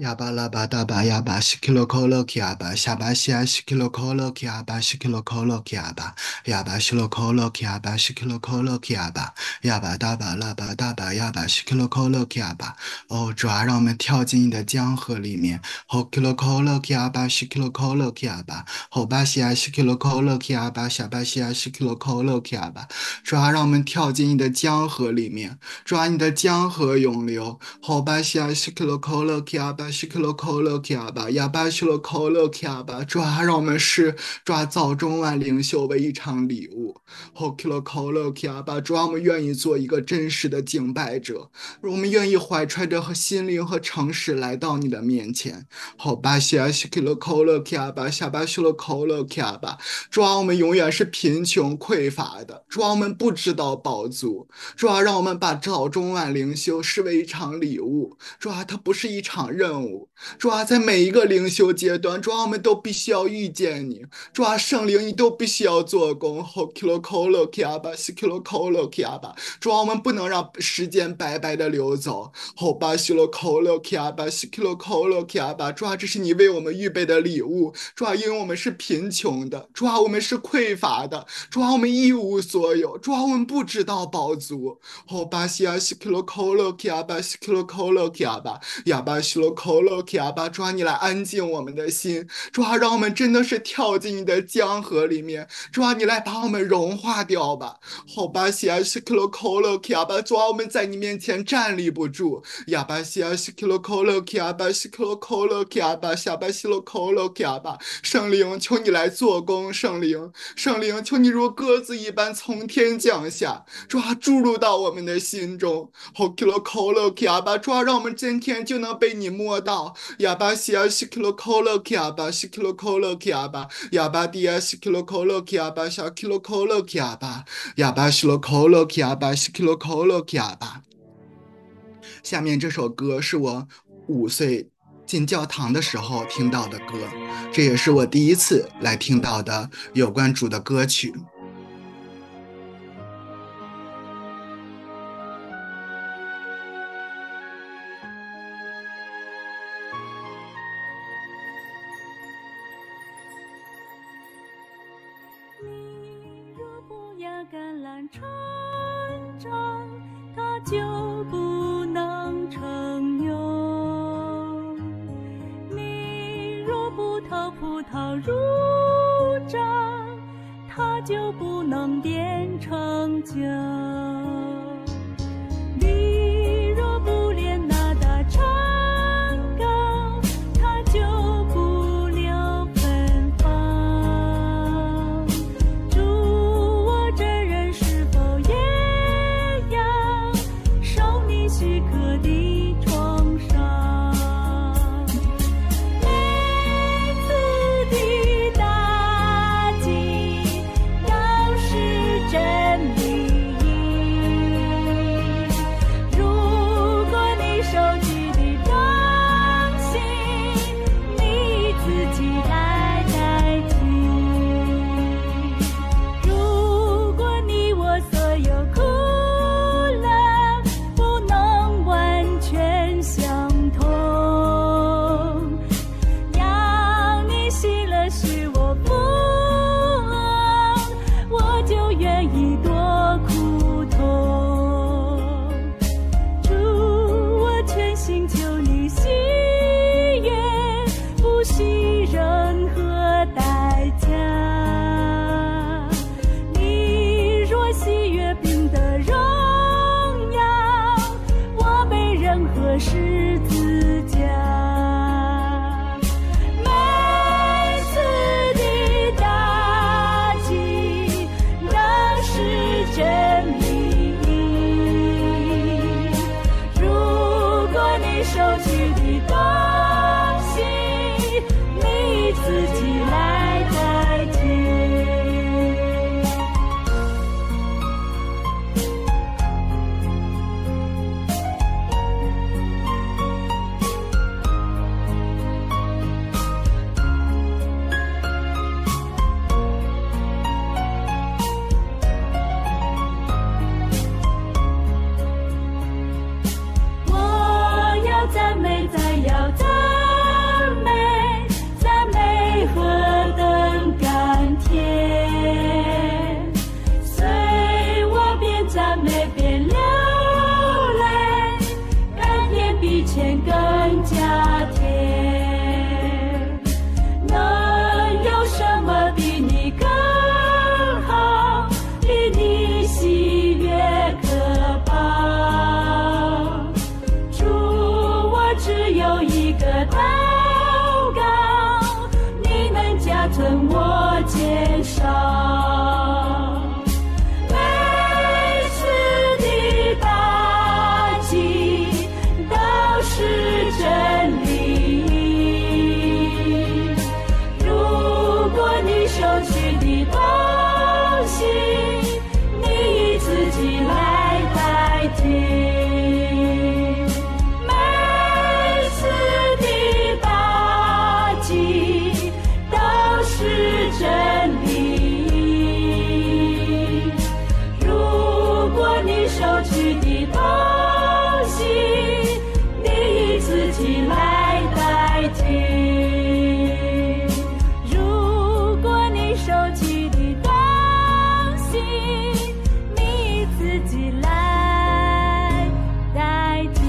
呀巴拉巴达巴呀巴西 kilo kolo 基呀巴下巴西呀西 kilo kolo 基呀巴西 kilo kolo 基呀巴呀巴西 lo kolo 基呀巴西 kilo kolo 基呀巴呀巴达巴拉巴达巴呀巴西 kilo kolo 基呀巴哦，主啊，让我们跳进你的江河里面。哦，kilo kolo 基呀巴西 kilo kolo 基呀巴哦巴西呀西 kilo kolo 基呀巴下巴西呀西 kilo kolo 基呀巴主啊，让我们跳进你的江河里面。主啊，你的江河涌流。好吧，西亚西克罗科勒基亚巴，西克罗科勒基亚巴，亚巴西罗科勒基亚巴，抓让我们是抓早中晚领袖为一场礼物。好，克罗科勒基亚巴，抓我们愿意做一个真实的敬拜者，我们愿意怀揣着和心灵和诚实来到你的面前。好吧，西亚西克罗科勒基亚巴，下巴西罗科勒基亚巴，抓我们永远是贫穷匮乏的，抓我们不知道饱足。主啊，让我们把早中晚灵修视为一场礼物。主啊，它不是一场任务。主啊，在每一个灵修阶段，主啊，我们都必须要遇见你。主啊，圣灵，你都必须要做工。主啊，我们不能让时间白白的流走。主啊，这是你为我们预备的礼物。主啊，因为我们是贫穷的，主啊，我们是匮乏的，主啊，我们一无所有，主啊，我们不知道饱足。哦，巴西亚西克罗科洛基亚巴西克罗科洛基亚巴亚巴西罗科洛基亚巴，主啊，你来安静我们的心，主啊，让我们真的是跳进你的江河里面，主啊，你来把我们融化掉吧。哦，巴西亚西克罗科洛基亚巴，主啊，我们在你面前站立不住。亚巴西亚西克罗科洛基亚巴西克罗科洛基亚巴下巴西罗科洛基亚巴，圣灵，求你来做工，圣灵，圣灵，求你如鸽子一般从天降下。主啊，注入到我们的心中。好，kilo kolo kiaba，主啊，让我们今天就能被你摸到。亚巴西亚西 kilo kolo kiaba，西 kilo kolo kiaba，亚巴迪亚西 kilo kolo kiaba，小 kilo kolo kiaba，亚巴西 lo kolo kiaba，西 kilo kolo kiaba。下面这首歌是我5岁进教堂的时候听到的歌，这也是我第一次来听到的有关主的歌曲。 橄榄成长，它就不能成蛹；你若不投葡萄入榨，它就不能变成酒。你若不炼那大成膏，它就不留芬芳。这人是否也要受你许可的创伤？每次的打击都是真理。如果你手举的东西，你自己来代替。所有苦乐不能完全相同，要你喜乐使我富我就愿意多苦痛。主，我全心求你喜悦，不惜任何代价。喜悦并得荣耀，我被任何十字架。每次的打击都是真理。如果你手举的东西，你自己来代替。赞美在阳加添。能有什么比你更好，比你喜悦可抱？主，我只有一个祷告，你能加增我减少。每次的打击都是真理。如果你收取的东西，你以自己来代替。每次的打击都是真理。如果你收取的东西，你以自己来代替。如果你收取的东西，你以自己来代替。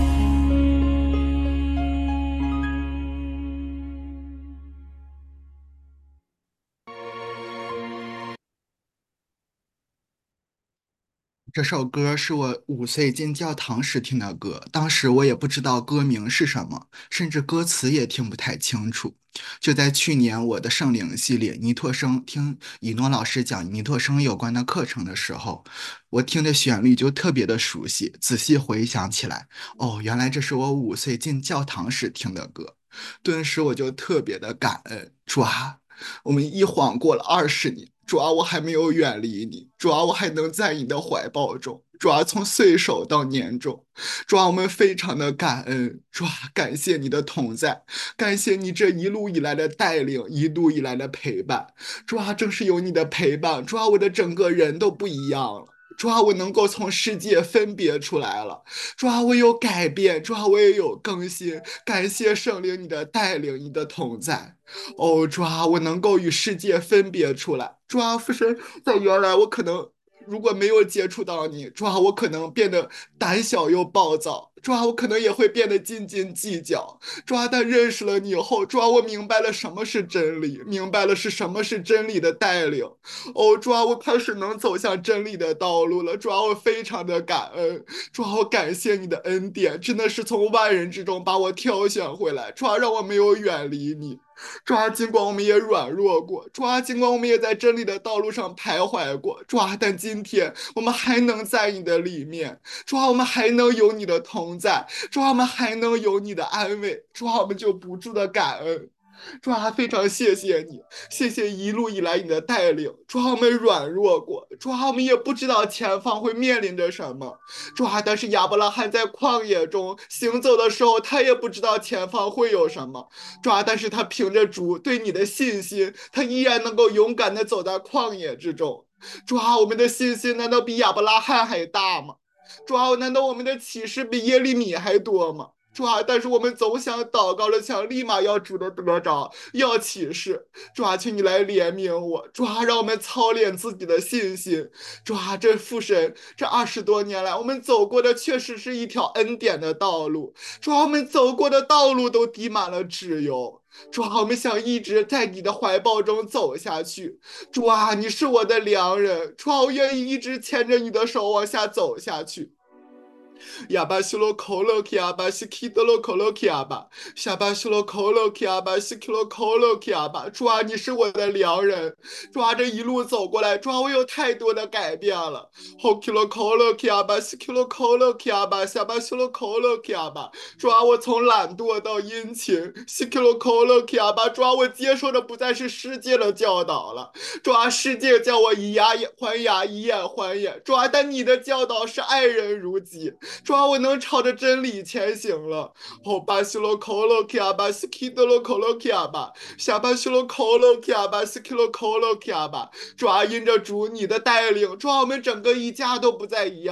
这首歌是我5岁进教堂时听的歌，当时我也不知道歌名是什么，甚至歌词也听不太清楚。就在去年我的圣灵系列尼托生听以诺老师讲尼托生有关的课程的时候，我听的旋律就特别的熟悉，仔细回想起来，哦，原来这是我5岁进教堂时听的歌，顿时我就特别的感恩，主啊，我们一晃过了20年。主啊，我还没有远离你，主啊，我还能在你的怀抱中，主啊，从岁首到年终，主啊，我们非常的感恩，主啊，感谢你的同在，感谢你这一路以来的带领，一路以来的陪伴，主啊，正是有你的陪伴，主啊，我的整个人都不一样了。主啊，我能够从世界分别出来了。主啊，我有改变，主啊，我也有更新。感谢圣灵你的带领，你的同在。哦，主啊，我能够与世界分别出来。主啊，父神，在原来我可能如果没有接触到你，主啊，我可能变得胆小又暴躁。主啊，我可能也会变得斤斤计较。主啊，但认识了你以后，主啊，我明白了什么是真理，明白了是什么是真理的带领。哦，主啊，我开始能走向真理的道路了。主啊，我非常的感恩。主啊，我感谢你的恩典，真的是从万人之中把我挑选回来。主啊，让我没有远离你。主啊，尽管我们也软弱过，主啊，尽管我们也在真理的道路上徘徊过，主啊，但今天我们还能在你的里面，主啊，我们还能有你的同在，主啊，我们还能有你的安慰，主啊，我们就不住的感恩。主啊，非常谢谢你，谢谢一路以来你的带领。主啊，我们软弱过，主啊，我们也不知道前方会面临着什么。主啊，但是亚伯拉罕在旷野中行走的时候，他也不知道前方会有什么。主啊，但是他凭着主对你的信心，他依然能够勇敢地走在旷野之中。主啊，我们的信心难道比亚伯拉罕还大吗？主啊，难道我们的启示比耶利米还多吗？主啊，但是我们总想祷告了，想立马要主的得着，要启示。主啊，请你来怜悯我。主啊，让我们操练自己的信心。主啊，这父神，这20多年来，我们走过的确实是一条恩典的道路。主啊，我们走过的道路都滴满了脂油。主啊，我们想一直在你的怀抱中走下去。主啊，你是我的良人。主啊，我愿意一直牵着你的手往下走下去。亚巴西罗口罗基亚巴西基德罗口罗基亚巴，夏巴西罗口罗基亚巴西基罗口罗基亚巴。主啊，你是我的良人。主啊，这一路走过来，主啊，我有太多的改变了。后基罗口罗基亚巴西基罗口罗基亚巴，夏巴西罗口罗基亚巴。主啊，我从懒惰到殷勤，西基罗口罗基亚巴。主啊，我接受的不再是世界的教导了。主啊，世界叫我以牙还牙，以眼还眼。主啊，但你的教导是爱人如己。主啊，我能朝着真理前行了。哦，巴西罗口罗基亚巴西基德罗口罗基亚巴，下巴西罗口罗基亚巴西基罗口罗基亚巴。主啊，因着主你的带领，主啊，我们整个一家都不再一样了。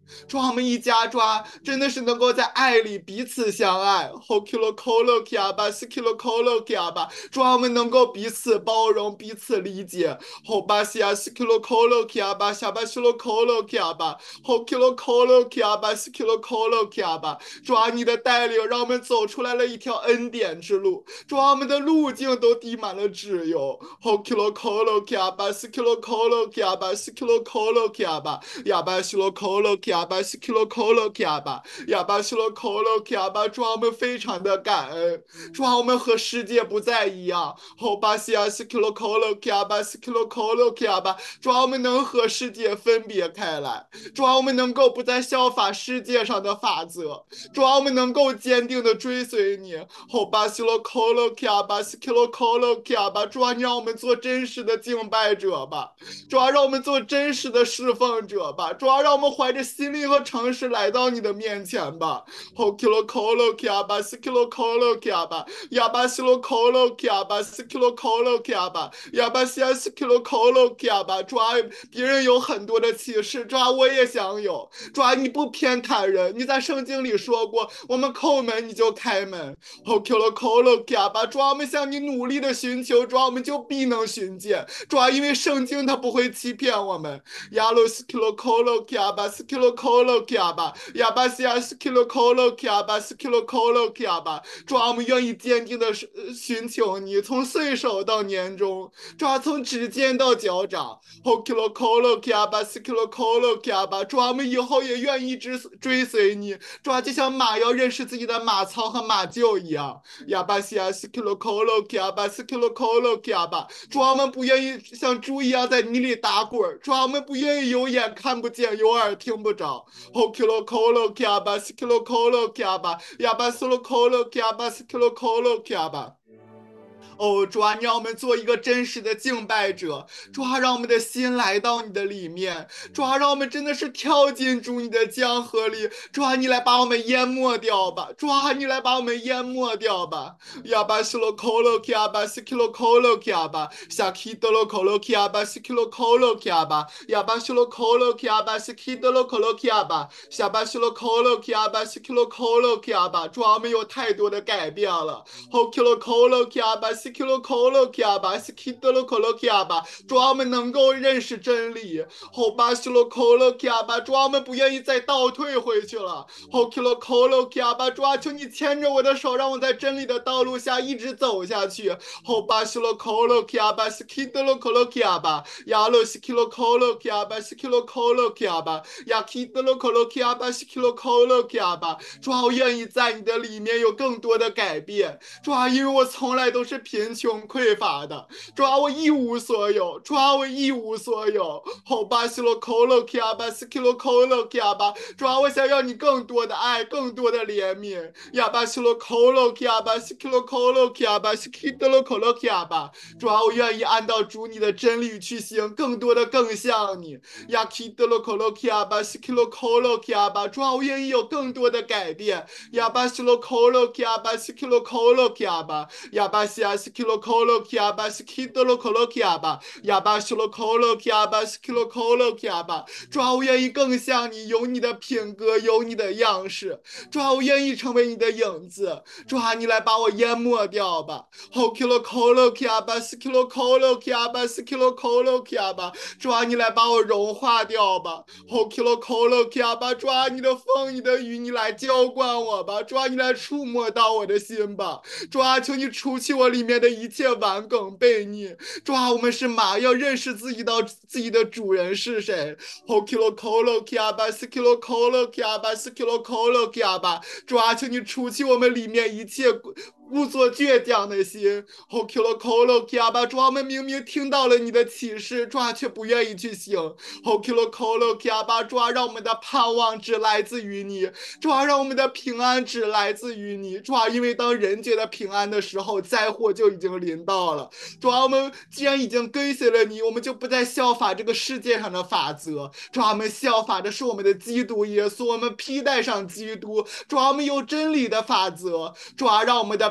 主啊，我们一家真的是能够在爱里彼此相爱。后 kilo kolo kia 吧，si kilo kolo kia 吧，主啊，我们能够彼此包容，彼此理解。后巴西亚 si kilo kolo kia 吧，下巴 kilo kolo kia 吧，后 kilo kolo kia 吧，si kilo kolo kia 吧，主啊，你的带领让我们走出来了一条恩典之路。主啊，我们的路径都滴满了脂油。后 kilo kolo kia 吧，si kilo kolo kia 吧，si kilo kolo kia 吧。哑巴西罗口罗卡巴西基罗口罗卡巴，哑巴西罗口罗卡巴，主啊，我们非常的感恩，主啊，我们和世界不再一样。后巴西亚西基罗口罗卡巴西基罗口罗卡巴，主啊，我们能和世界分别开来，主啊，我们能够不再效法世界上的法则，主啊，我们能够坚定的追随你。后巴西罗口罗卡巴西基罗口罗卡巴，主啊，你让我们做真实的敬拜者吧。主要让我们做真实的侍奉者吧，主要让我们怀着心灵和诚实来到你的面前吧。后 kilo kolo kia 吧，si kilo kolo kia 吧，哑巴西罗 kolo kia 吧，si kilo kolo kia 吧，哑巴西 kilo kolo kia 吧。主要别人有很多的启示，主要我也想有。主要你不偏袒人，你在圣经里说过，我们叩门你就开门。后 kilo kolo kia 吧，主要我们向你努力的寻求，主要我们就必能寻见。主要因为圣经它不会欺骗我们。亚鲁斯 kilo kolo kia 吧，si kilo kolo kia 吧，哑巴西亚 kilo kolo kia 吧，si kilo kolo kia 吧。主要我们愿意坚定的寻求你，从岁首到年终，主要从指尖到脚掌。后 kilo kolo kia 吧，si kilo kolo kia 吧。主要我们以后也愿意一直追随你，主要就像马要认识自己的马槽和马厩一样。哑巴西亚 kilo kolo kia 吧，si kilo kolo kia 吧。主要我们不愿意像猪一样在泥里打滚，主要我们不愿意有眼看不见，有耳听不着。后 kilo kolo kia 吧，si kilo kolo kia 吧，哑巴 solo kolo kia 吧，si kilo kolo kia 吧。哦，主啊，你让我们做一个真实的敬拜者，主啊，让我们的心来到你的里面，主啊，让我们真的是跳进主你的江河里，主啊，你来把我们淹没掉吧，主啊，你来把我们淹没掉吧。哑巴西罗口罗卡巴西基罗口罗卡巴，下基多罗口罗卡巴西基罗口罗卡巴，哑巴西罗口罗卡巴西基多罗口罗卡巴，下巴西罗口罗卡巴西基罗口罗卡巴，主啊，我们有太多的改变了。后 kilo kolo kia 吧，si kilo kolo kia 吧，si kilo kolo kia 吧，主要我们能够认识真理。后巴西罗 kolo kia 吧，主要我们不愿意再倒退回去了。后 kilo kolo kia 吧，主要求你牵着我的手，让我在真理的道路下一直走下去。后巴西罗 kolo kia 吧，si kilo kolo kia 吧，呀罗 si kilo kolo kia 吧，si kilo kolo kia 吧，呀 kilo kolo kia 吧，si kilo kolo kia 吧，主要我愿意在你的里面有更多的改变。主啊，因为我从来都是贫穷匮乏的，主啊，我一无所有，主啊，我一无所有。好吧，西罗口罗基亚巴，斯基罗口罗基亚巴，主啊，我想要你更多的爱，更多的怜悯。亚巴西罗口罗基亚巴，斯基罗口罗基亚巴，斯基德罗口罗基亚巴，主啊，我愿意按照主你的真理去行，更多的更像你。亚基德罗口罗基亚巴，斯基罗口罗基亚巴，主啊，我愿意有更多的改变。亚巴西罗口罗基亚巴，斯基罗口罗基亚巴，亚巴西亚斯基罗口罗基亚巴，斯基德罗口罗基亚巴，亚巴西罗口罗基亚巴，斯基罗口罗基亚巴，主啊，我愿意更像你，有你的品格，有你的样式。主啊，我愿意成为你的影子。主啊，你来把我淹没掉吧。后 kilo kolo kia 吧，s kilo kolo kia 吧，s kilo kolo kia 吧。主啊，你来把我融化掉吧。后 kilo kolo kia 吧，主啊，你的风，你的雨，你来浇灌我吧。主啊，你来触摸到我的心吧。主啊，求你除去我里面的一切顽梗悖逆。主啊，我们是马，要认识自己的主人是谁。后 kilo kolo kia 吧，s kilo kolo kia 吧，s kilo kolo kia 吧。主啊，求你除去我们里面一切故作倔强的心。后 kilo kolo kia 吧，主啊，我们明明听到了你的启示，主啊，却不愿意去行。后 kilo kolo kia 吧，主啊，让我们的盼望只来自于你。主啊，让我们的平安只来自于你。主啊，因为当人觉得平安的时候，灾祸就已经临到了。主啊，我们既然已经跟随了你，我们就不再效法这个世界上的法则。主啊，我们效法的是我们的基督耶稣，我们披戴上基督。主啊，我们有真理的法则。主啊，让我们的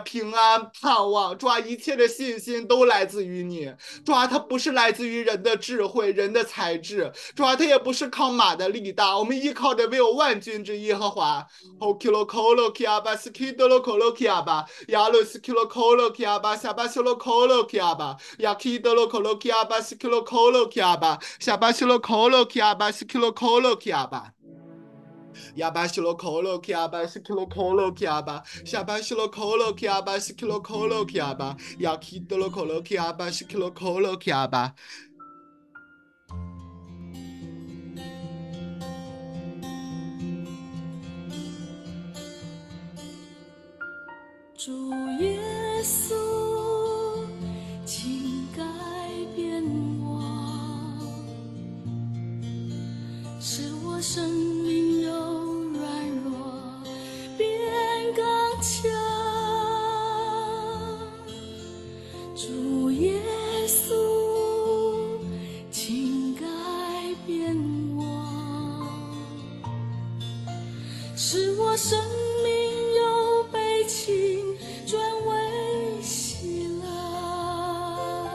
平安盼望，主啊，一切的信心都来自于你。主啊，它不是来自于人的智慧、人的才智，主啊，它也不是靠马的力大，我们依靠的唯有万军之耶和华。Okilo kolo kiaba skidolo kolo kiaba yalo skilo kolo kiaba shabashilo kolo kiaba yakidolo kolo kiaba skilo kolo kiaba shabashilo kolo kiaba skilo kolo kiaba Yabashilo kolo kiaba skilo kolo kiaba shabashilo kolo kiaba skilo kolo kiaba yakidolo kolo kiaba skilo kolo kiaba 主耶稣，请改变我，使我生命由软弱变刚强。主耶稣，请改变我，使我生命由悲情转为喜乐，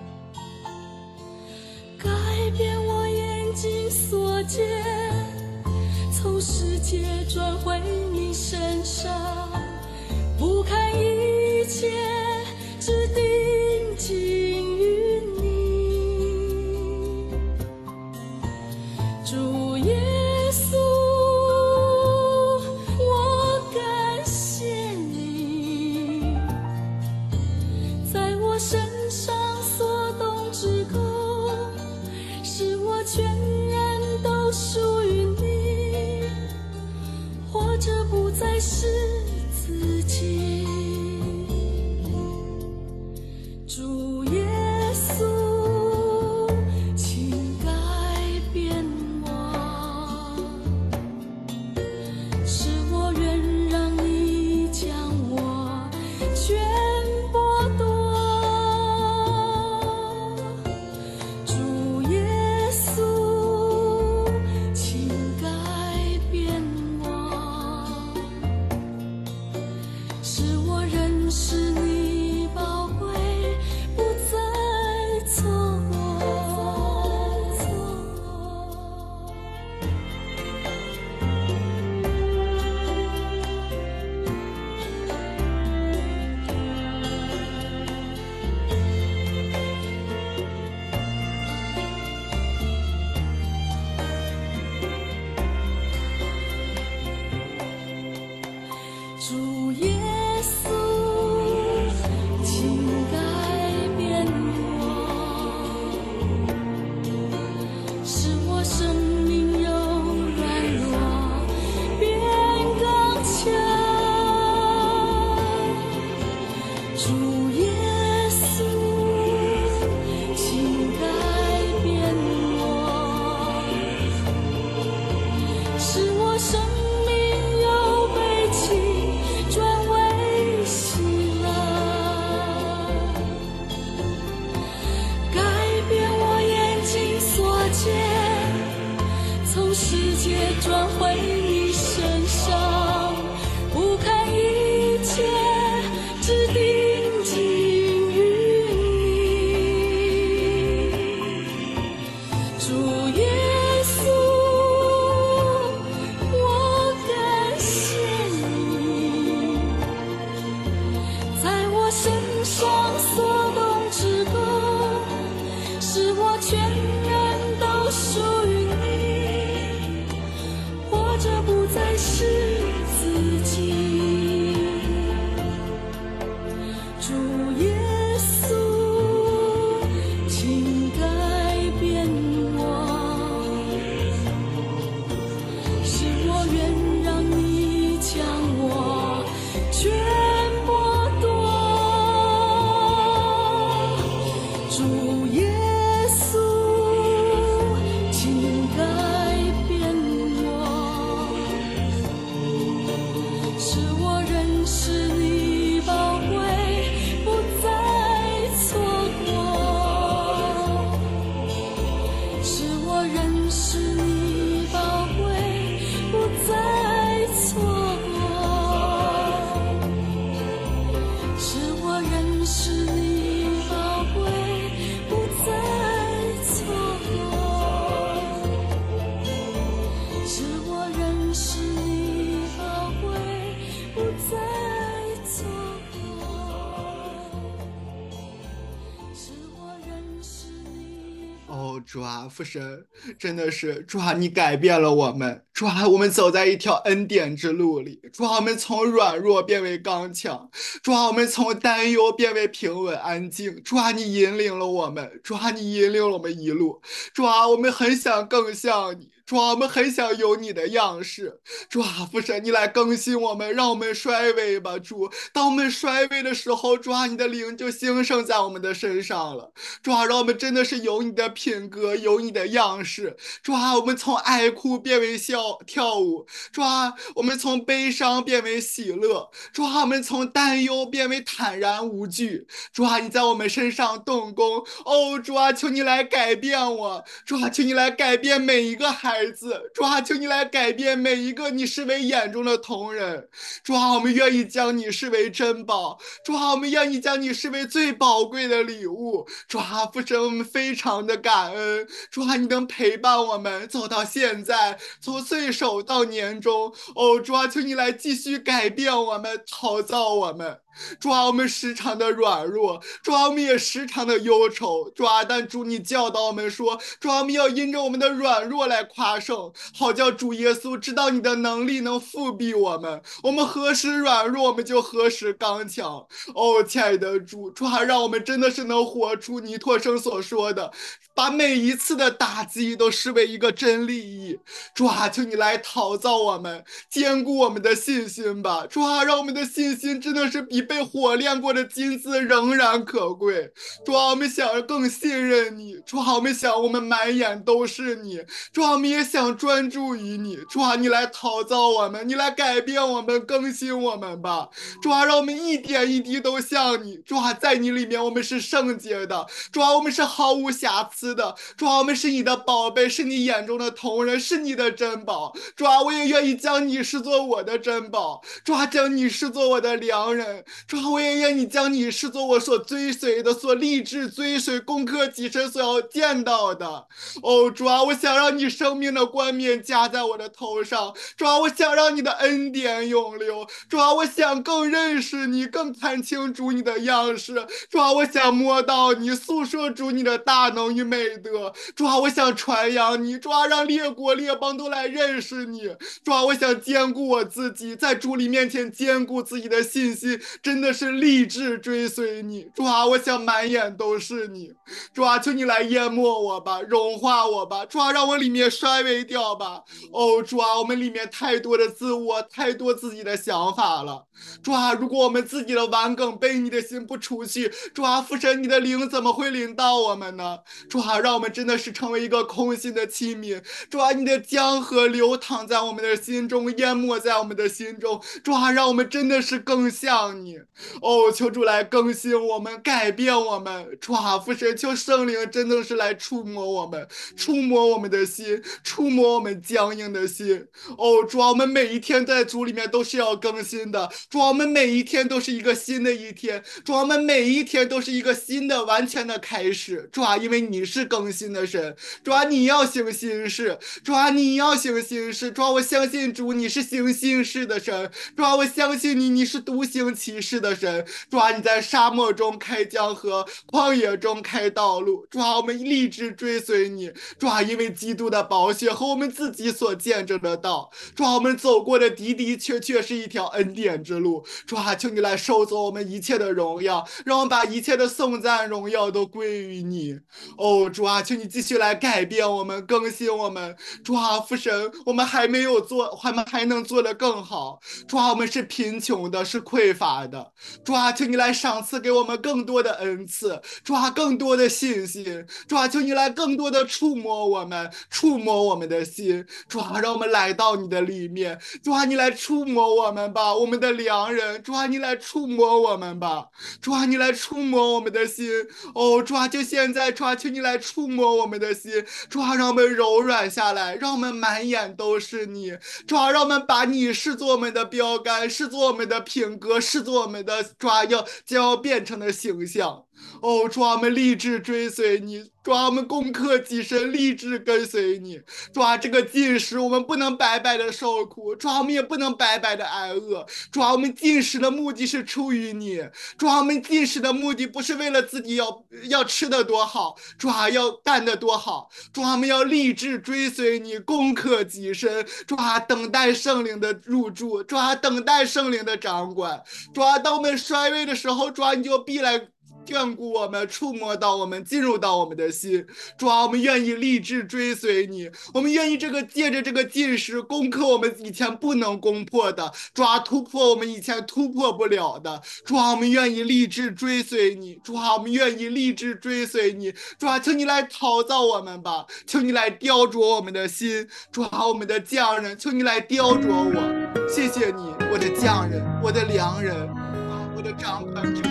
改变我眼睛所见，从世界转回你身上，不看一切，只定睛于你。主耶稣，我感谢你，在我身上所动之功，使我全然都属于你，活着不再是自己。主耶稣，请改变我，使我愿让你将我全剥夺。主耶稣，请改变我，使我认识你宝贵，不再错过。主耶稣，请改变我，使我生命由软弱变刚强。主耶稣，请改变我，使我生命由悲情转为喜乐，改变我眼睛所见，从世界转回你身上，不看一切，只定睛于你。主耶稣，我感谢你，在我身上所动之功，使我全然都属于你，活着不再是自己。主耶稣，请改变我，使我愿让你将我全剥夺。主耶稣， 哦，主啊，父神，真的是主啊，你改变了我们，主啊，我们走在一条恩典之路里，主啊，我们从软弱变为刚强，主啊，我们从担忧变为平稳安静，主啊，你引领了我们，主啊，你引领了我们一路，主啊，我们很想更像你。主啊，我们很想有你的样式，主啊，父神，你来更新我们，让我们衰微吧，主。当我们衰微的时候，主啊，你的灵就兴盛在我们的身上了。主啊，让我们真的是有你的品格，有你的样式。主啊，我们从爱哭变为跳舞。主啊，我们从悲伤变为喜乐。主啊，我们从担忧变为坦然无惧。主啊，你在我们身上动工。哦，主啊，求你来改变我。主啊，求你来改变每一个孩子。主啊，求你来改变每一个你视为眼中的同人。主啊，我们愿意将你视为珍宝。主啊，我们愿意将你视为最宝贵的礼物。主啊，父神，我们非常的感恩。主啊，你能陪伴我们走到现在，从岁首到年终。哦，主啊，求你来继续改变我们，陶造我们。主啊，我们时常的软弱，主啊，我们也时常的忧愁，主啊，但主你教导我们说，主啊，我们要因着我们的软弱来夸胜，好叫主耶稣知道你的能力能复辟我们，我们何时软弱，我们就何时刚强。哦，亲爱的主，主啊，让我们真的是能活出尼托生所说的，把每一次的打击都视为一个真利益。主啊，求你来陶造我们，坚固我们的信心吧。主啊，让我们的信心真的是比被火炼过的金子仍然可贵。主啊，我们想更信任你。主啊，我们想我们满眼都是你。主啊，我们也想专注于你。主啊，你来陶造我们，你来改变我们，更新我们吧。主啊，让我们一点一滴都像你。主啊，在你里面我们是圣洁的。主啊，我们是毫无瑕疵的。主啊，我们是你的宝贝，是你眼中的同人，是你的珍宝。主啊，我也愿意将你视作我的珍宝。主啊，将你视作我的良人。主啊，我也愿意将你视作我所追随的、所立志追随、攻克己身所要见到的。哦，主啊，我想让你生命的冠冕加在我的头上。主啊，我想让你的恩典永留。主啊，我想更认识你，更看清楚你的样式。主啊，我想摸到你，诉说出你的大能与美德。主啊，我想传扬你。主啊，让列国列邦都来认识你。主啊，我想兼顾我自己，在主里面前兼顾自己的信心，真的是立志追随你。主啊，我想满眼都是你。主啊，求你来淹没我吧，融化我吧。主啊，让我里面衰微掉吧。哦，主啊，我们里面太多的自我，太多自己的想法了。主啊，如果我们自己的顽梗被你的心不除去，主啊，父神，你的灵怎么会临到我们呢？主啊，让我们真的是成为一个空心的器皿。主啊，你的江河流淌在我们的心中，淹没在我们的心中。主啊，让我们真的是更像你。哦，求主来更新我们，改变我们。主啊，父神，求圣灵真的是来触摸我们，触摸我们的心，触摸我们僵硬的心。哦，主啊，我们每一天在主里面都是要更新的。主啊，我们每一天都是一个新的一天。主啊，我们每一天都是一个新的、完全的开始。主啊，因为你是更新的神。主啊，你要行新事。主啊，你要行新事。主啊，我相信主你是行新事的神。主啊，我相信你，你是独行其事的神。主啊，你在沙漠中开江河，旷野中开道路。主啊，我们立志追随你。主啊，因为基督的宝血和我们自己所见证的道。主啊，我们走过的的的确确是一条恩典之路。主啊，求你来收走我们一切的荣耀，让我们把一切的颂赞荣耀都归于你。哦，主啊，求你继续来改变我们，更新我们。主啊，父神，我们还没有做，我们还能做得更好。主啊，我们是贫穷的，是匮乏的。主啊，求你来赏赐给我们更多的恩赐。主啊，更多的信心。主啊，求你来更多的触摸我们，触摸我们的心。主啊，让我们来到你的里面。主啊，你来触摸我们吧，我们的良人。主啊，你来触摸我们吧。主啊，你来触摸我们的心。哦，主啊，就现在，主啊，求你来触摸我们的心。主啊，让我们柔软下来，让我们满眼都是你。主啊，让我们把你视作我们的标杆，视作我们的品格，视作我们的主啊将要变成的形象。哦，主啊，我们立志追随你。主啊，我们攻克己身，立志跟随你。主啊，这个禁食我们不能白白的受苦，主啊，我们也不能白白的挨饿。主啊，我们禁食的目的是出于你。主啊，我们禁食的目的不是为了自己要吃的多好。主啊， 要干得多好，主啊，我们要立志追随你，攻克己身，主啊，等待圣灵的入住，主啊，等待圣灵的掌管，主啊，当我们衰微的时候，主啊，你就必来眷顾我们，触摸到我们，进入到我们的心。主啊，我们愿意立志追随你，我们愿意借着这个进食攻克我们以前不能攻破的，主啊，突破我们以前突破不了的。主啊，我们愿意立志追随你，主啊，我们愿意立志追随你。主啊，求你来陶造我们吧，求你来雕琢我们的心。主啊，我们的匠人，求你来雕琢我。谢谢你，我的匠人，我的良人，啊，我的掌管者。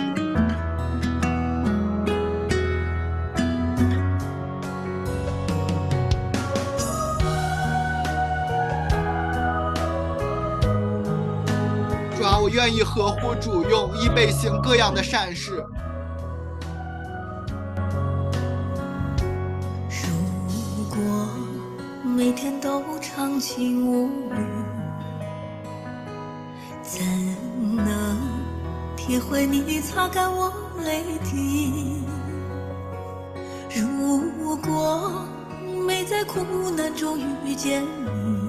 主啊，我愿意合乎主用，以备行各样的善事。 如果每天都畅情无语，怎能体会你擦干我泪滴？如果没在苦难中遇见你，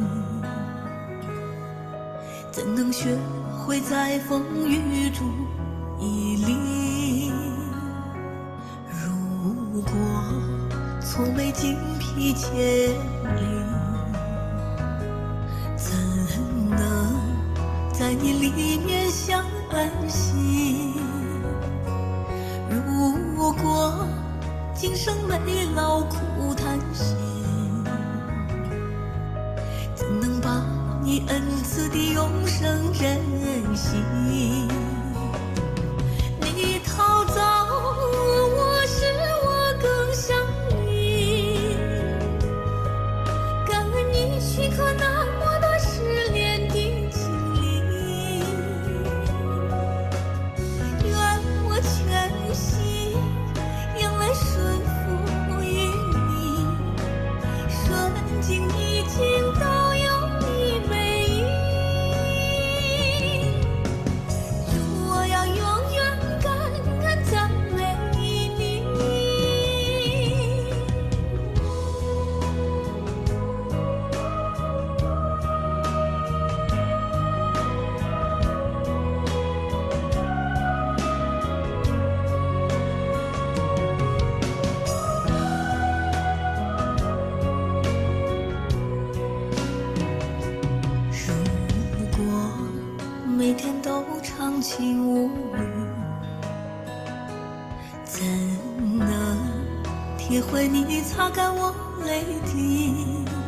怎能学会在风雨中屹立？如果从没精疲千里，怎能在你里面相安息？如果今生没劳苦叹息，怎能把你恩赐的永生珍惜？你陶造我，使我更像你。感恩你许可那么多失恋的经历，愿我全心用来顺服于你，顺境逆境都有你美意。主，我要永远感恩赞美你。如果每天都畅情无语，怎能体会你擦干我泪滴？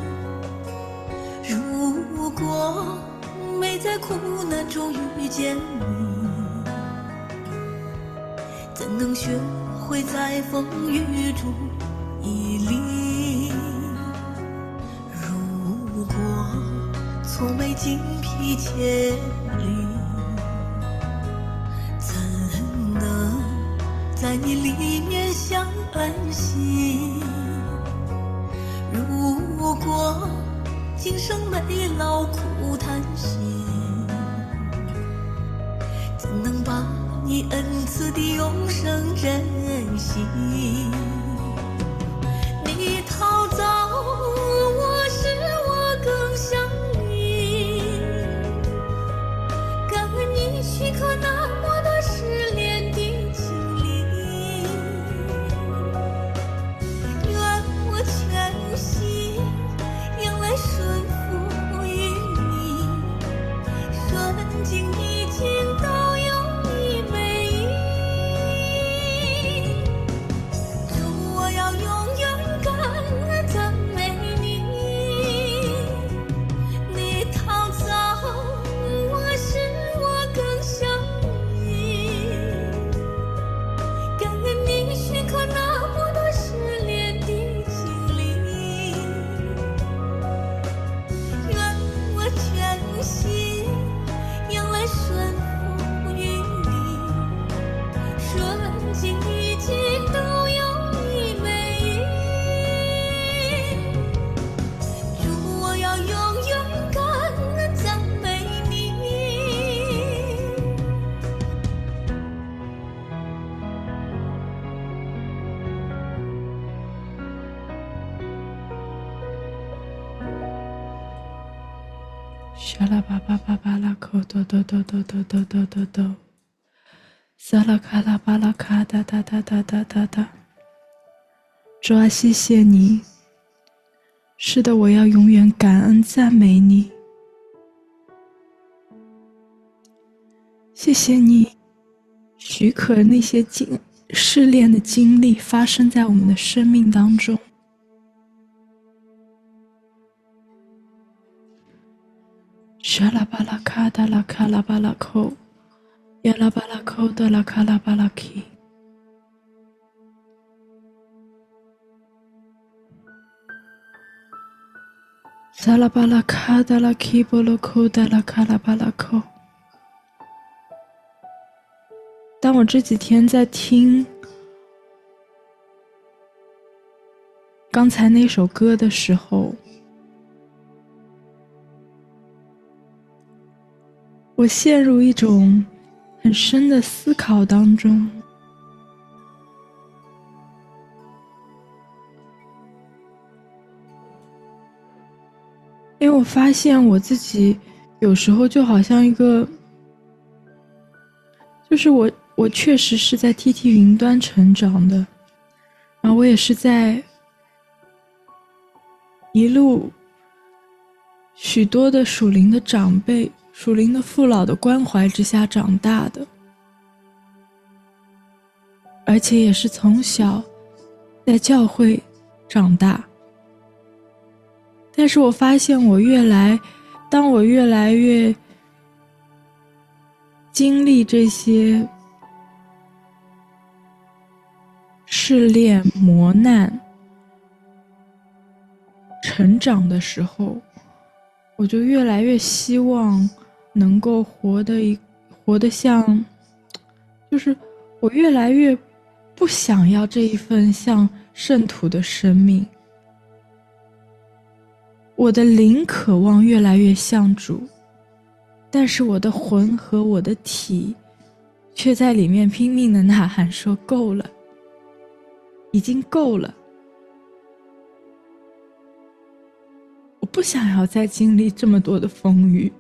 如果没在苦难中遇见你，怎能学会在风雨中屹立？如果从没精疲千里，怎能在你里面相安息？如果今生没劳苦叹息，怎能把你恩赐的永生珍惜？你陶造我，使我更像你。感恩你许可那么多失恋的经历，愿我全心用来顺服于你，顺境逆境都有你美意。主， 沙拉巴巴巴巴拉口哆哆哆哆哆哆哆哆哆，萨拉卡拉巴拉卡哒哒哒哒哒哒哒。主啊，谢谢你。是的，我要永远感恩赞美你。谢谢你许可那些试炼的经历发生在我们的生命当中。沙拉巴拉卡达拉卡拉巴拉口，亚拉巴拉口的拉卡拉巴拉基。萨拉巴拉卡达拉基波罗口达拉卡拉巴拉口。当我这几天在听刚才那首歌的时候，我陷入一种很深的思考当中。因为我发现我自己有时候就好像一个，就是我确实是在 TT 云端成长的，然后我也是在一路许多的属灵的长辈、属灵的父老的关怀之下长大的，而且也是从小在教会长大。但是我发现当我越来越经历这些试炼、磨难、成长的时候，我就越来越希望能够活得像，就是我越来越不想要这一份像圣徒的生命。我的灵渴望越来越像主，但是我的魂和我的体却在里面拼命的呐喊说够了，已经够了，我不想要再经历这么多的风雨。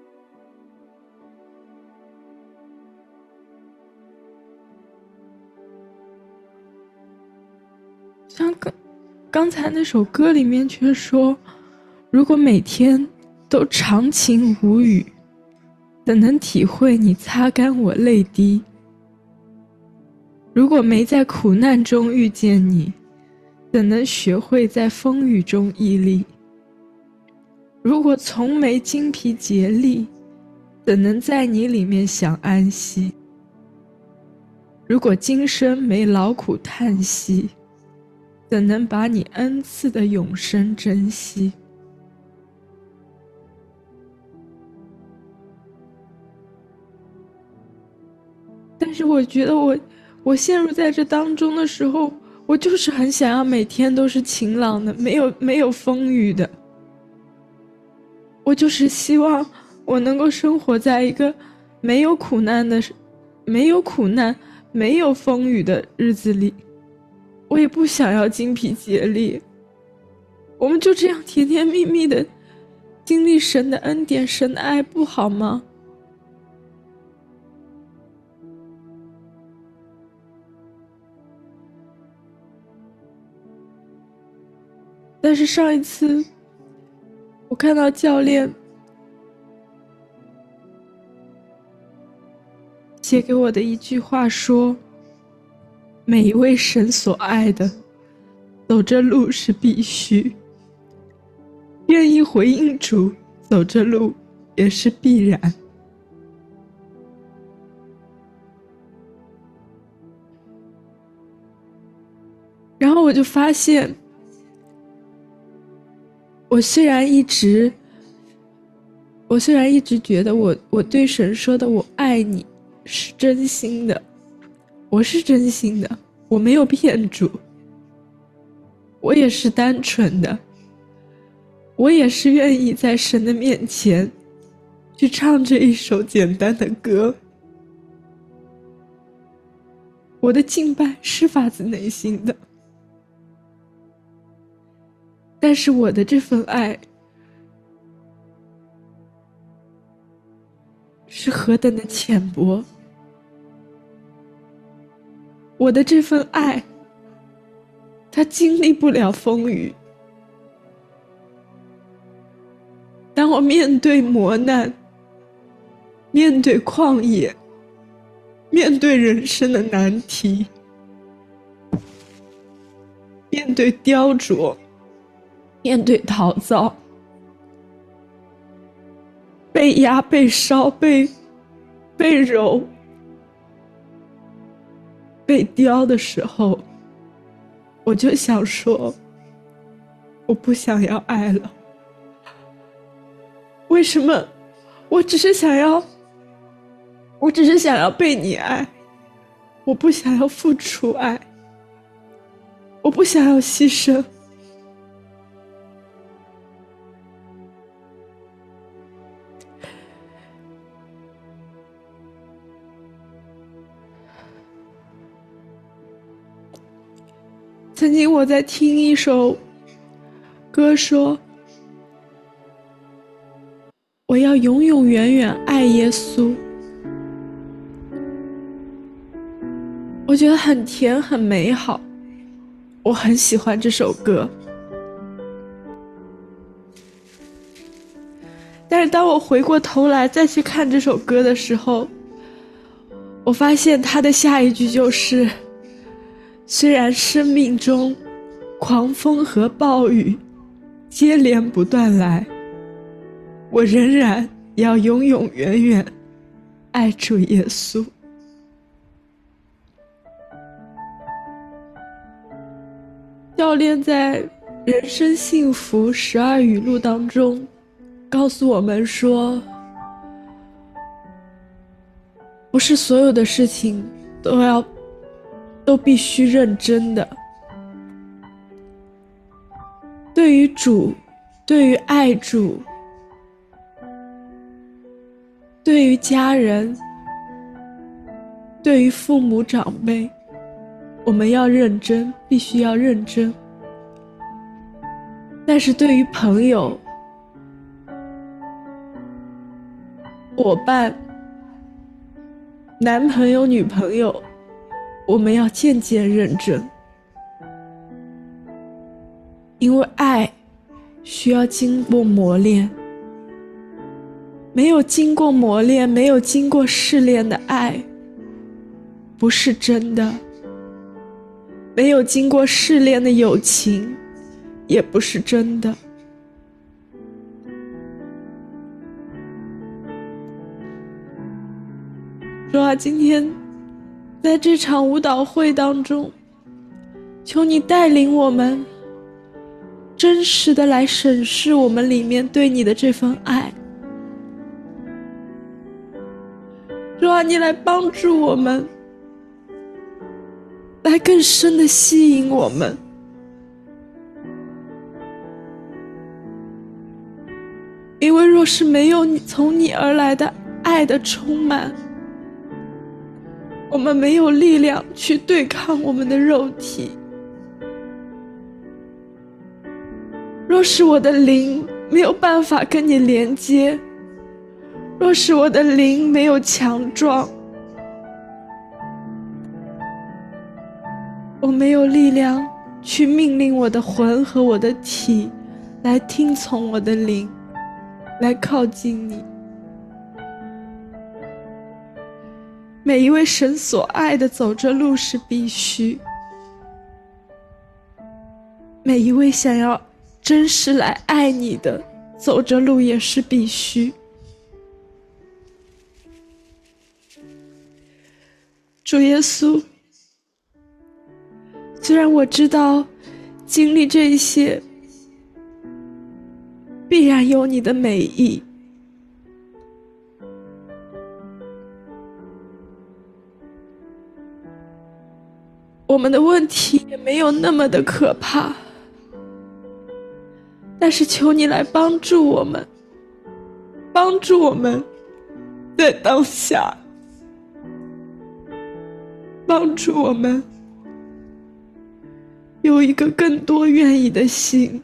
像刚才那首歌里面却说，如果每天都长晴无雨，怎能体会你擦干我泪滴？如果没在苦难中遇见你，怎能学会在风雨中屹立？如果从没精疲竭力，怎能在你里面享安息？如果今生没劳苦叹息，怎能把你恩赐的永生珍惜？但是我觉得我陷入在这当中的时候，我就是很想要每天都是晴朗的，没有风雨的。我就是希望我能够生活在一个没有苦难、没有风雨的日子里。我也不想要精疲竭力，我们就这样甜甜蜜蜜的经历神的恩典、神的爱，不好吗？但是上一次我看到教练写给我的一句话说，每一位神所爱的，走这路是必须，愿意回应主，走这路也是必然。然后我就发现，我虽然一直觉得我对神说的我爱你是真心的，我是真心的，我没有骗主，我也是单纯的，我也是愿意在神的面前去唱这一首简单的歌，我的敬拜是发自内心的。但是我的这份爱是何等的浅薄。我的这份爱，它经历不了风雨。当我面对磨难，面对旷野，面对人生的难题，面对雕琢，面对陶造，被压、被烧、被揉、被雕的时候，我就想说，我不想要爱了。为什么？我只是想要被你爱，我不想要付出爱，我不想要牺牲。曾经我在听一首歌说，我要永永远远爱耶稣。我觉得很甜很美好，我很喜欢这首歌。但是当我回过头来再去看这首歌的时候，我发现它的下一句就是，虽然生命中狂风和暴雨接连不断来，我仍然要永永远远爱主耶稣。教练在《人生幸福12语录》当中告诉我们说，不是所有的事情都必须认真的。对于主，对于爱主，对于家人，对于父母长辈，我们要认真，必须要认真。但是对于朋友、伙伴、男朋友、女朋友，我们要渐渐认真。因为爱需要经过磨练，没有经过磨练，没有经过试炼的爱不是真的，没有经过试炼的友情也不是真的。主啊，今天在这场舞蹈会当中，求你带领我们真实的来审视我们里面对你的这份爱。主啊，你来帮助我们，来更深的吸引我们。因为若是没有你从你而来的爱的充满，我们没有力量去对抗我们的肉体。若是我的灵没有办法跟你连接，若是我的灵没有强壮，我没有力量去命令我的魂和我的体来听从我的灵，来靠近你。每一位神所爱的走这路是必须，每一位想要真实来爱你的走这路也是必须。主耶稣，虽然我知道经历这一些必然有你的美意，我们的问题也没有那么的可怕，但是求你来帮助我们，帮助我们在当下，帮助我们有一个更多愿意的心，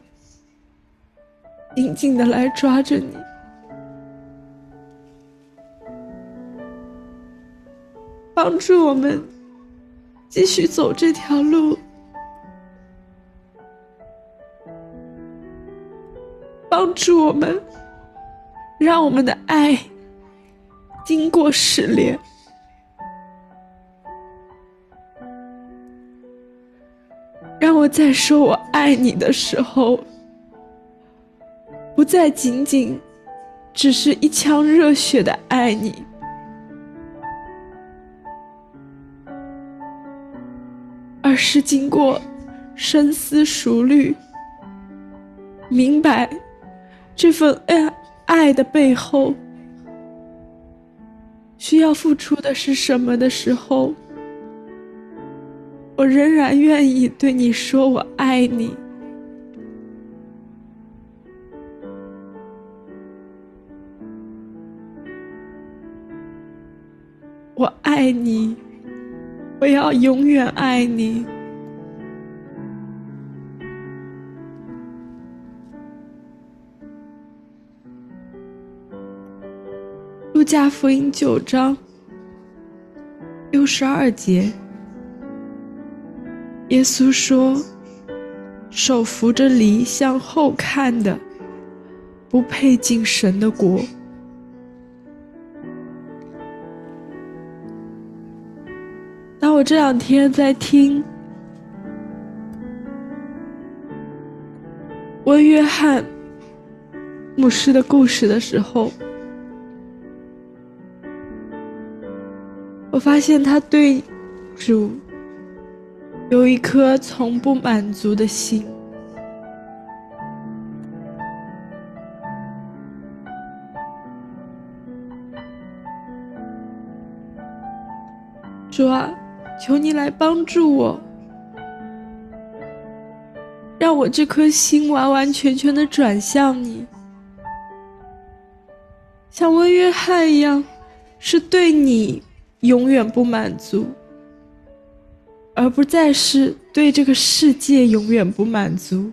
紧紧地来抓着你。 帮助我们继续走这条路，帮助我们，让我们的爱经过试炼，让我在说我爱你的时候，不再仅仅只是一腔热血的爱你，而是经过深思熟虑，明白这份爱的背后需要付出的是什么的时候，我仍然愿意对你说我爱你。我爱你，我要永远爱你。路加福音9章62节，耶稣说：手扶着犁向后看的，不配进神的国。当我这两天在听温约翰牧师的故事的时候，我发现他对主有一颗从不满足的心。主啊，求你来帮助我，让我这颗心完完全全的转向你，像温约翰一样，是对你永远不满足，而不再是对这个世界永远不满足。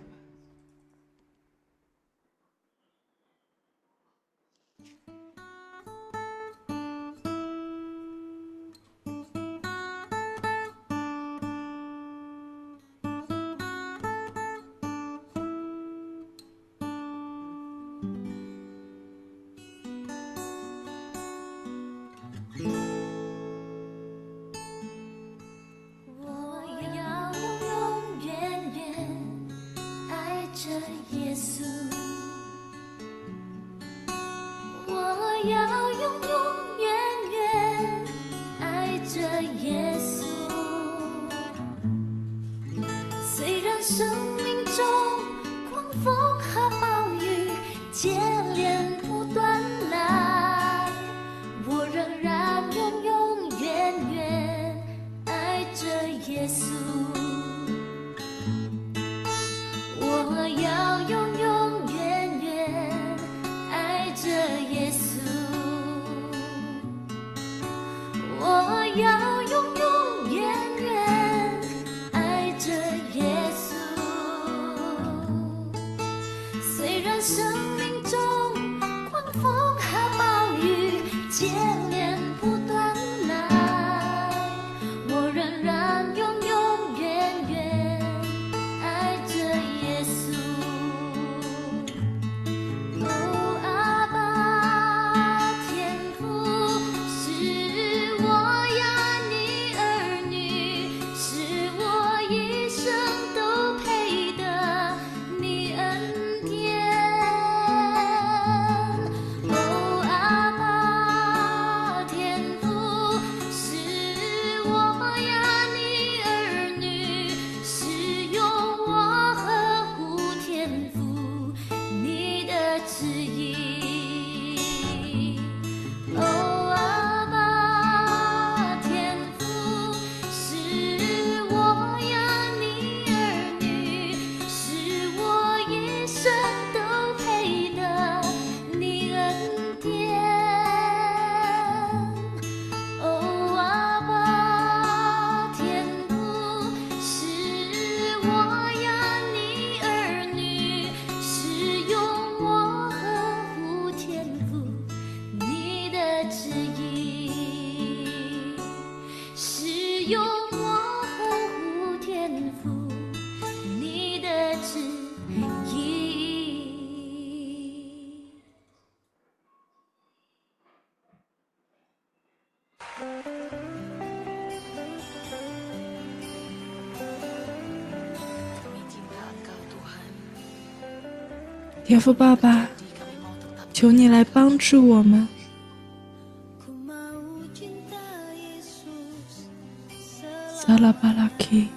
要永永远远爱着耶稣。虽然生命中狂风和暴雨接连不断来，我仍然永永远远爱着耶稣。我要永永远远爱着耶稣。我要永永远远爱着耶稣。 幽默呵护天赋，你的旨意。 天父爸爸，求你来帮助我们。萨拉巴拉基。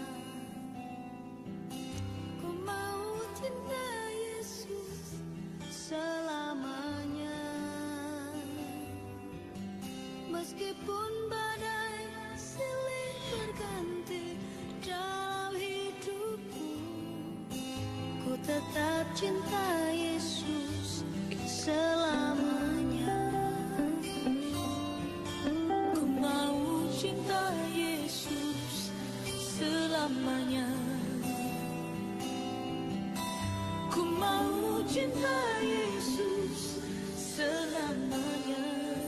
Meskipun badai silih berganti dalam hidupku, ku tetap cinta Yesus selamanya. Ku mau cinta Yesus selamanya. Ku mau cinta Yesus selamanya.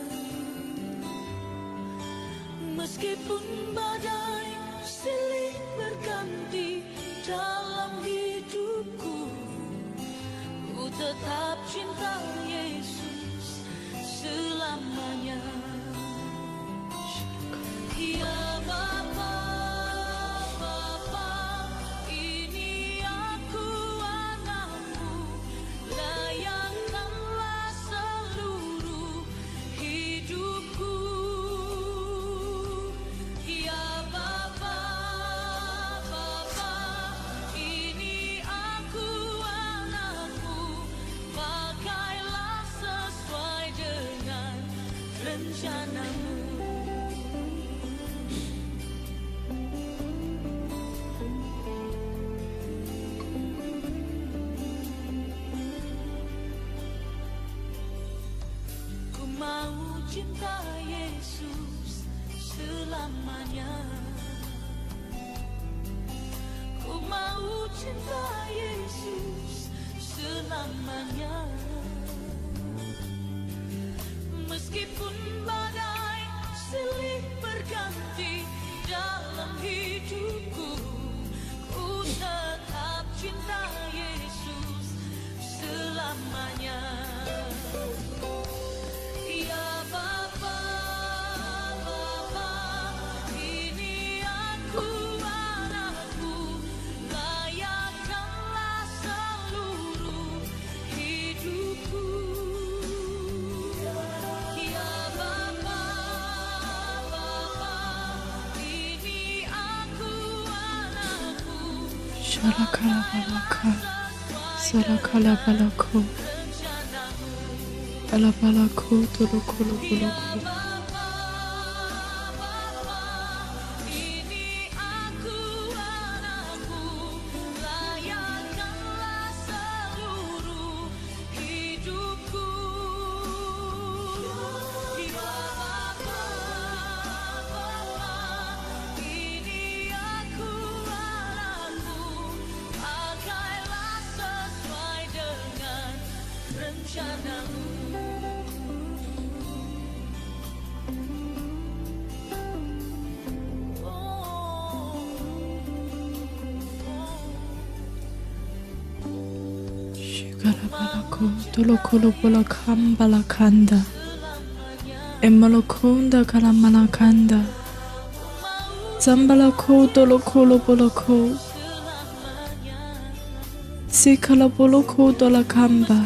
Meskipun badai silih berganti dalam hidupku, ku tetap cinta Yesus selamanya. Ya Bapa, Bapa, ini aku anakmu, layakkanlah seluruh hidupku. Ya Bapa, Bapa, ini aku anakmu, pakailah sesuai dengan rencanamu. Ku mau cinta Yesus selamanya. Ku mau cinta Yesus selamanya. Meskipun badai silih berganti dalam hidupku, ku tetap cinta Yesus selamanya. Ya Bapa, Bapa, ini aku anakmu, layakkanlah seluruh hidupku. Ya Bapa, Bapa, ini aku anakmu, Shalakalabalaka, Salakalabalako, Alabalako, Tolokoloboloko. ini aku anakmu, layakkanlah seluruh hidupku. Ya Bapa, Bapa, ini aku anakmu, pakailah sesuai dengan rencanamu. Shikalabalako, Tolokolobolakam balakanda. Emalokunda kalamalakanda. Zambalako, Tolokolobolako. Sikalaboloko dolakamba.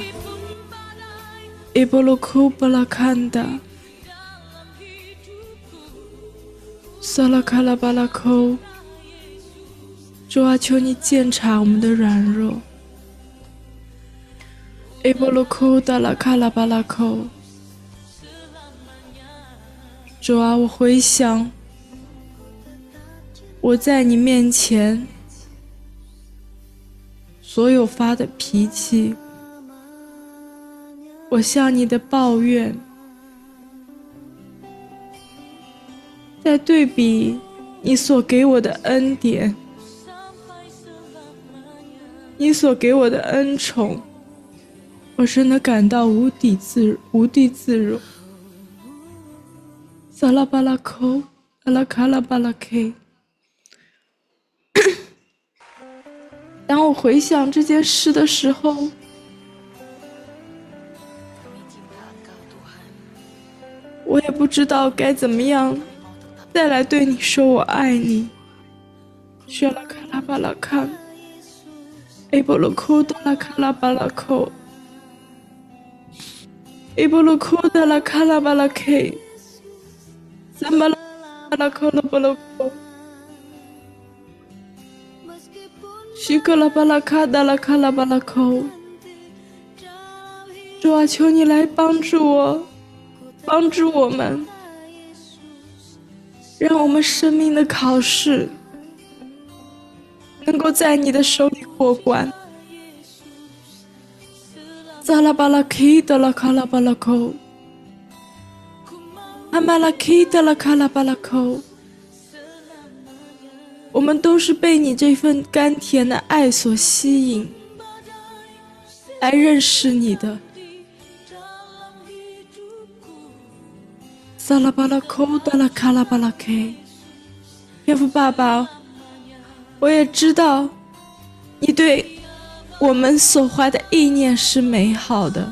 Eboloko balakanda. Salakalabalako。主啊，求你鉴察我们的软弱。埃波罗库达拉卡拉巴拉库。主啊，我回想我在你面前所有发的脾气，我向你的抱怨，在对比你所给我的恩典，你所给我的恩宠，我真的感到无地自容。萨拉巴拉口， 巴拉卡拉巴拉 K。当我回想这件事的时候，我也不知道该怎么样再来对你说我爱你。雪拉卡拉巴拉卡，埃波罗库德拉卡拉巴拉库，埃波罗库德拉卡拉巴拉 K， 三巴拉巴拉库罗波罗库，西克拉巴拉卡达拉卡拉巴拉库。主啊，求你来帮助我，帮助我们，让我们生命的考试能够在你的手里过关。扎拉巴拉 K 的拉卡拉巴拉口，阿马拉 K 的拉卡拉巴拉口，我们都是被你这份甘甜的爱所吸引，来认识你的。萨拉巴拉口的拉卡拉巴拉 K， 天父爸爸，我也知道你对我们所怀的意念是美好的，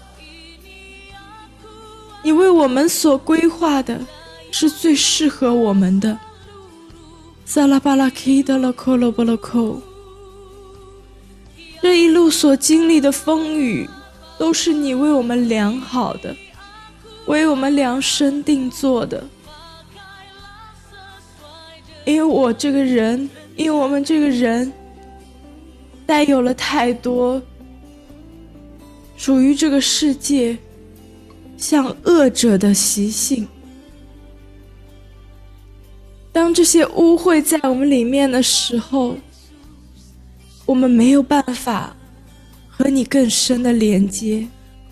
你为我们所规划的是最适合我们的。萨拉巴拉 K 的拉科罗波罗口，这一路所经历的风雨都是你为我们量好的，为我们量身定做的。因为我这个人，因为我们这个人带有了太多属于这个世界像恶者的习性，当这些污秽在我们里面的时候，我们没有办法和你更深的连接。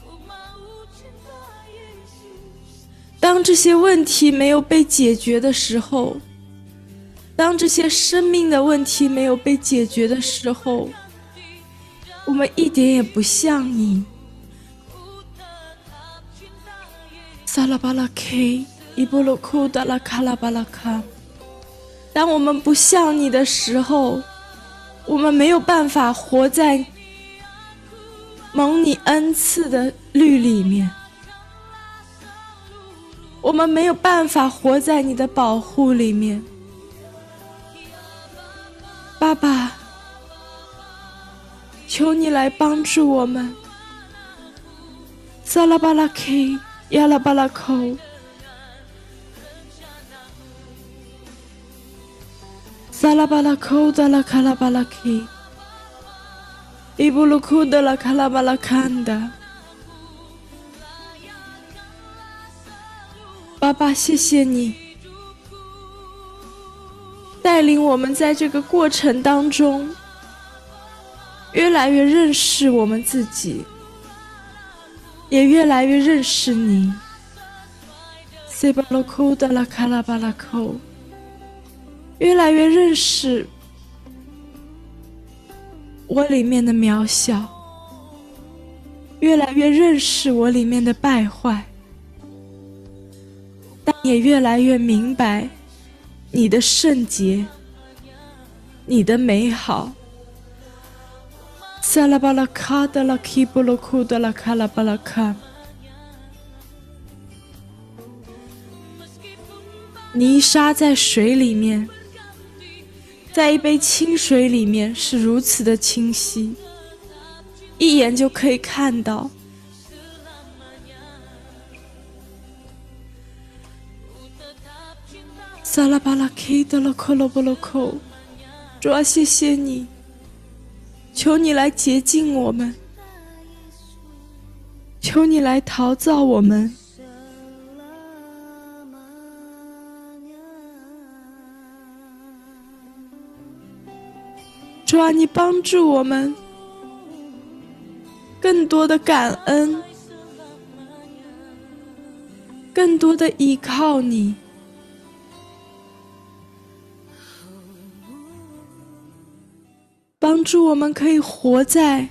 当这些问题没有被解决的时候，当这些生命的问题没有被解决的时候，我们一点也不像你。萨拉巴拉 K， 伊波罗库达拉卡拉巴拉卡。当我们不像你的时候，我们没有办法活在蒙你恩赐的律里面，我们没有办法活在你的保护里面。爸爸，求你来帮助我们。萨拉巴拉 K， 亚拉巴拉口，萨拉巴拉口的拉卡拉巴拉 K， 伊布鲁库的拉卡拉巴拉坎达。爸爸，谢谢你带领我们在这个过程当中越来越认识我们自己，也越来越认识你。塞巴罗库的拉卡拉巴拉口，越来越认识我里面的渺小，越来越认识我里面的败坏，但也越来越明白你的圣洁，你的美好。萨拉巴拉卡的拉基布罗库的拉卡拉巴拉卡，泥沙在水里面，在一杯清水里面是如此的清晰，一眼就可以看到。萨拉巴拉 K 的拉克罗波罗口，主啊，谢谢你，求你来洁净我们，求你来陶造我们。主啊，你帮助我们更多的感恩，更多的依靠你，帮助我们可以活在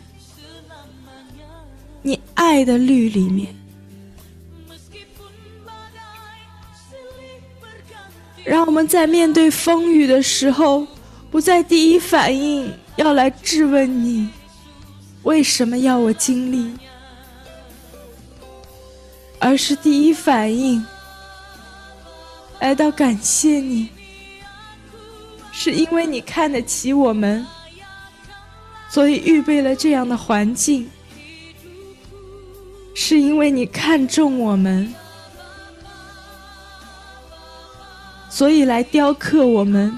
你爱的律里面， 让我们在面对风雨的时候，不再第一反应要来质问你为什么要我经历，而是第一反应来到感谢你，是因为你看得起我们，所以预备了这样的环境，是因为你看重我们，所以来雕刻我们。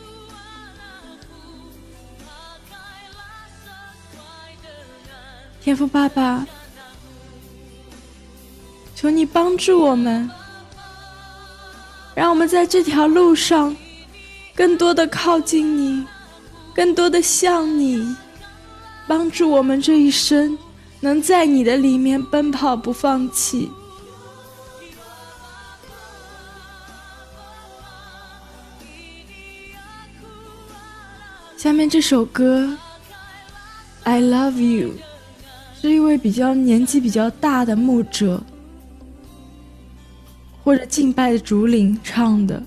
天父爸爸，求你帮助我们，让我们在这条路上更多的靠近你，更多的像你，帮助我们这一生能在你的里面奔跑不放弃。下面这首歌 I Love You 是一位年纪比较大的牧者或者敬拜的主领唱的。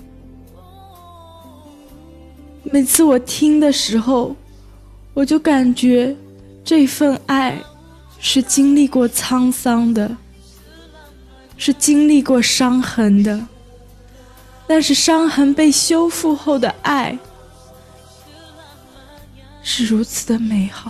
每次我听的时候，我就感觉这份爱是经历过沧桑的，是经历过伤痕的，但是伤痕被修复后的爱是如此的美好。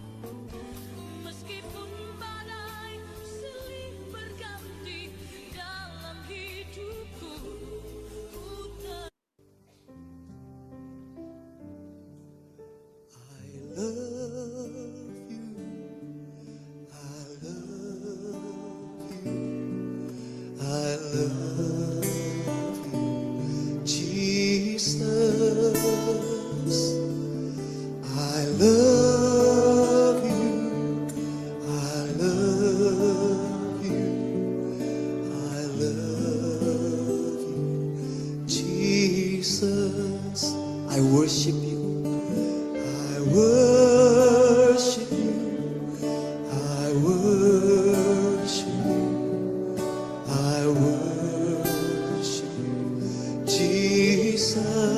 I worship you, I worship you, I worship you, I worship you, Jesus.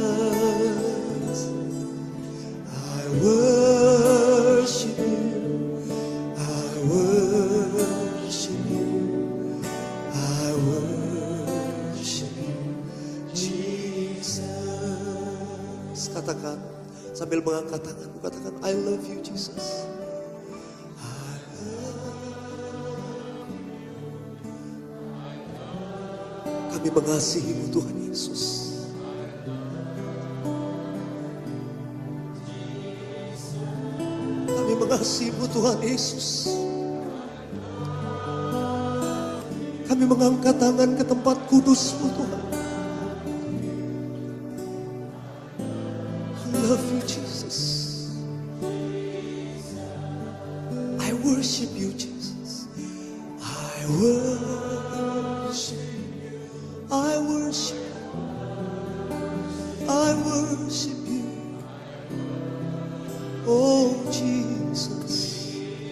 I worship you, I worship you, I worship you, Jesus. Katakan sambil mengangkat tanganmu, katakan I love you Jesus. I love. Kami mengasihimu Tuhan Yesus. Kami mengasihimu Tuhan Yesus. Kami mengangkat tangan ke tempat kudus-Mu Tuhan. I love you Jesus. I worship you Jesus. I worship you. I worship you. I worship you. Oh Jesus.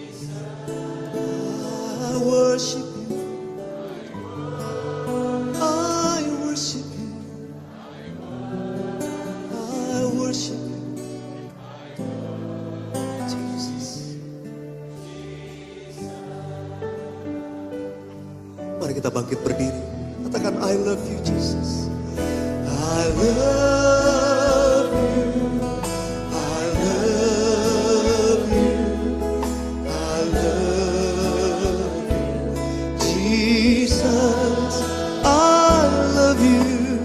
I worship you. I worship you. I worship you. Jesus. Mari kita bangkit berdiri. Katakan I love you Jesus. I love you. I love you. I love you. Jesus. I love you.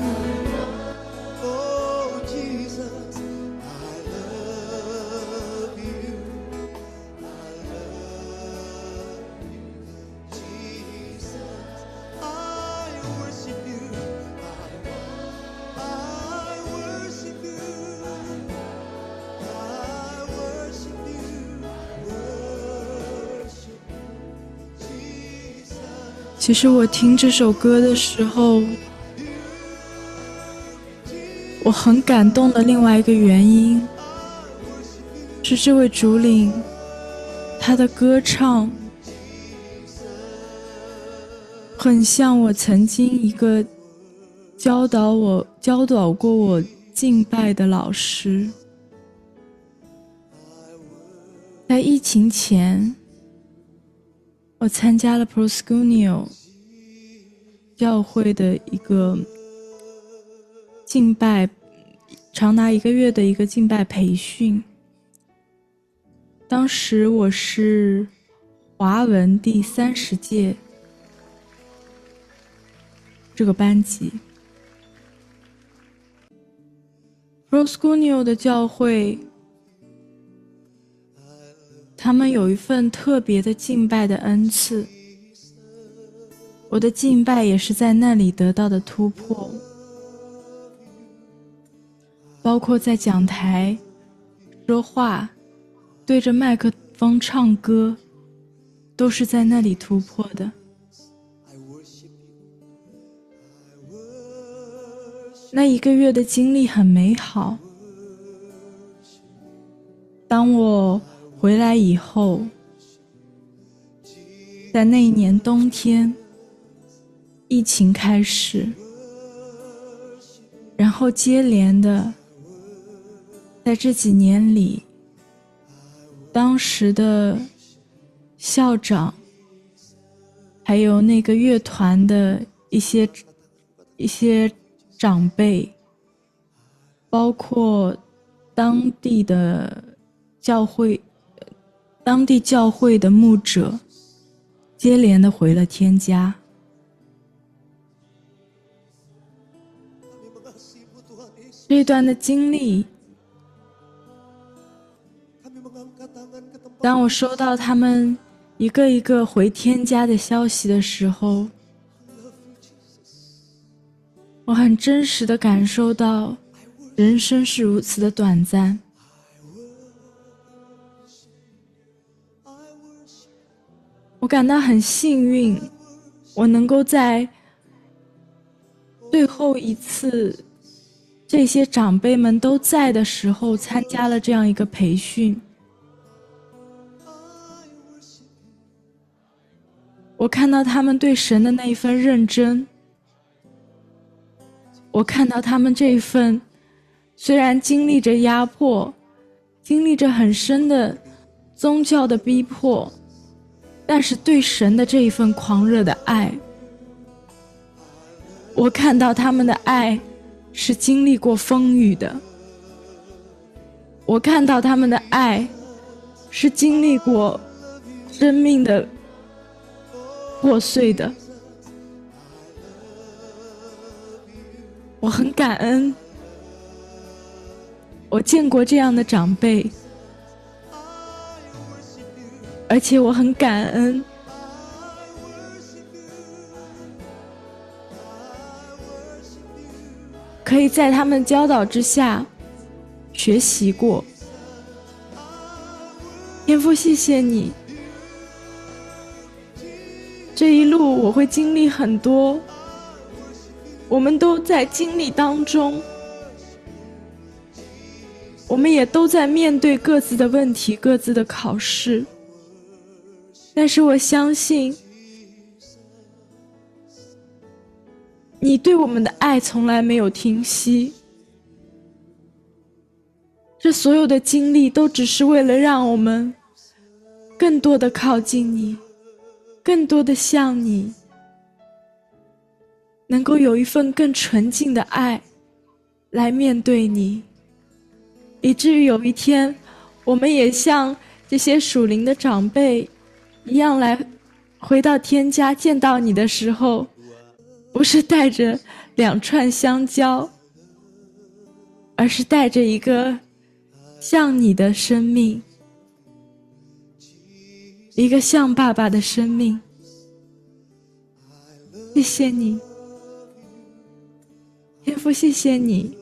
Oh Jesus. I love you. I love you. Jesus. I worship you. I worship you. I worship you. Worship you. Jesus. 其实我听这首歌的时候，我很感动的另外一个原因是这位主领他的歌唱很像我曾经一个教导过我敬拜的老师。在疫情前，我参加了 Proskuneo 教会的一个敬拜，长达1个月的一个敬拜培训。当时我是华文第30届这个班级。Proskuneo 的教会，他们有一份特别的敬拜的恩赐，我的敬拜也是在那里得到的突破，包括在讲台说话，对着麦克风唱歌，都是在那里突破的。那1个月的经历很美好。当我回来以后，在那一年冬天，疫情开始，然后接连的在这几年里，当时的校长还有那个乐团的一些长辈，包括当地教会的牧者，接连的回了天家。这段的经历，当我收到他们一个一个回天家的消息的时候，我很真实的感受到人生是如此的短暂。我感到很幸运，我能够在最后一次这些长辈们都在的时候参加了这样一个培训。我看到他们对神的那一份认真，我看到他们这一份虽然经历着压迫，经历着很深的宗教的逼迫，但是对神的这一份狂热的爱。我看到他们的爱是经历过风雨的，我看到他们的爱是经历过生命的破碎的。我很感恩，我见过这样的长辈，而且我很感恩，可以在他们教导之下学习过。天父，谢谢你，这一路我会经历很多，我们都在经历当中，我们也都在面对各自的问题，各自的考试，但是我相信你对我们的爱从来没有停息，这所有的经历都只是为了让我们更多的靠近你，更多的像你，能够有一份更纯净的爱来面对你，以至于有一天我们也像这些属灵的长辈一样，来回到天家见到你的时候，不是带着2串香蕉，而是带着一个像你的生命，一个像爸爸的生命。谢谢你，天父，谢谢你，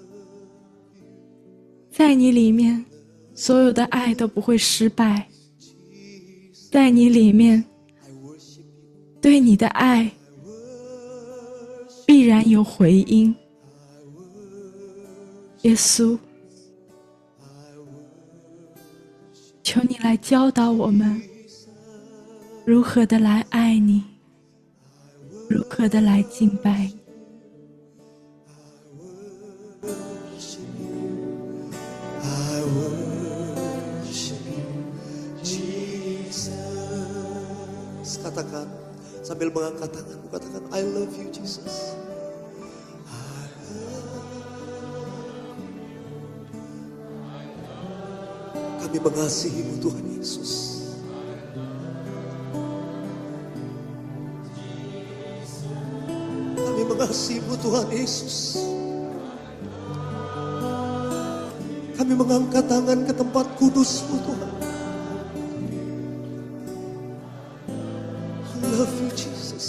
在你里面所有的爱都不会失败，在你里面对你的爱必然有回音。耶稣，求你来教导我们如何的来爱你，如何的来敬拜你。 worship you, Jesus. Katakan sambil mengangkat tanganmu, katakan I love you Jesus. Kami mengasihimu Tuhan Yesus. Kami mengasihimu Tuhan Yesus. Kami mengangkat tangan ke tempat kudus-Mu Tuhan. I love you Jesus.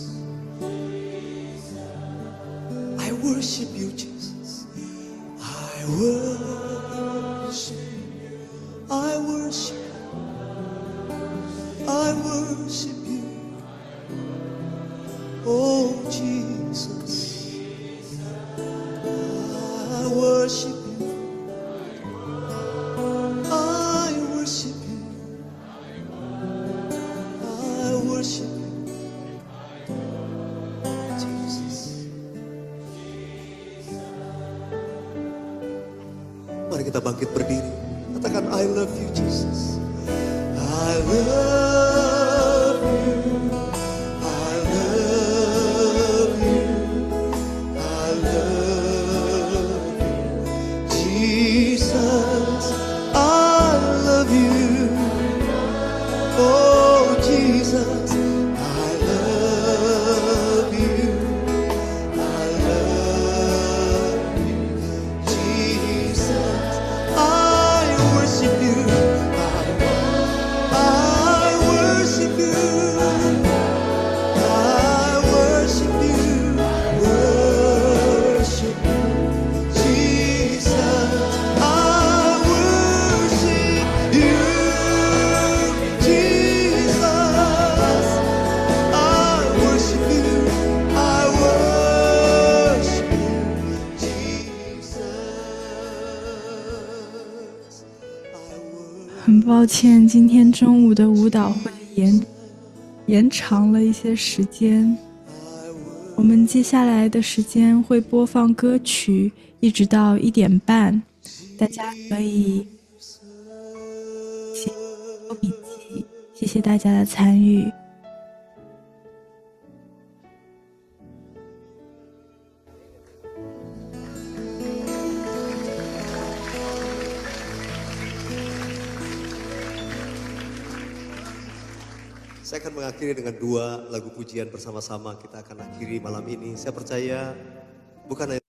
I worship you Jesus. I worship you. I worship you. I worship you. Oh Jesus. I worship you. I worship you. I worship you. Jesus. Mari kita bangkit berdiri. Katakan I love you Jesus. I love you. I love you. I love you. Jesus. I love you. Oh Jesus. I love you. I love you. Jesus. I worship you. I worship you. I worship you. Worship you. Jesus. I worship you. Jesus. I worship you. I worship you. Jesus. I worship 很抱歉，今天中午的舞蹈会延长了一些时间。我们接下来的时间会播放歌曲，一直到1点半，大家可以写笔记。谢谢大家的参与。 Saya akan mengakhiri dengan 2 lagu pujian bersama-sama. Kita akan akhiri malam ini. Saya percaya bukan hanya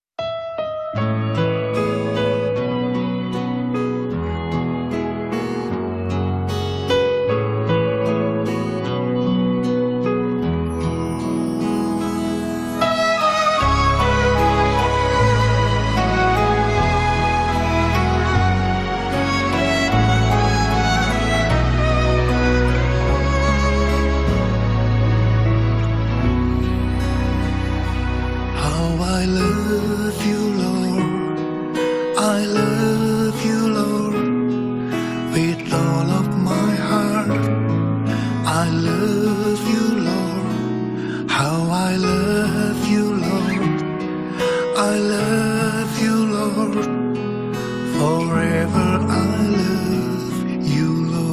How I love you, Lord. I love you, Lord, with all of my heart. I love you, Lord. How I love you, Lord. I love you, Lord. Forever I love you,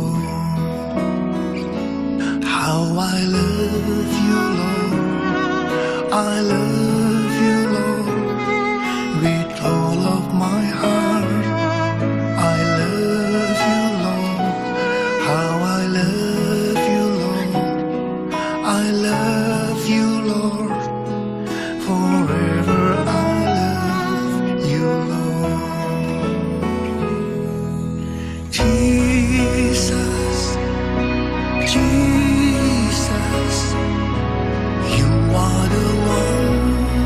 Lord. How I love you, Lord. I love you, Lord, with all of my heart. I love you, Lord. How I love you, Lord. I love you, Lord. Forever I love you, Lord. Jesus, Jesus, you are the one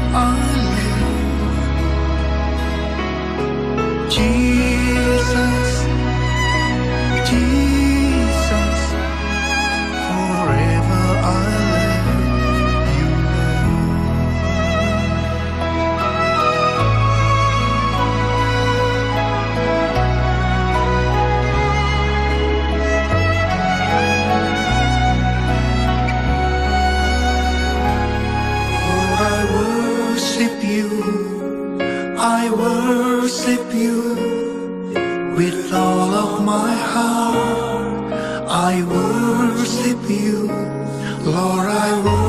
With all of my heart, I worship you, Lord, I worship you.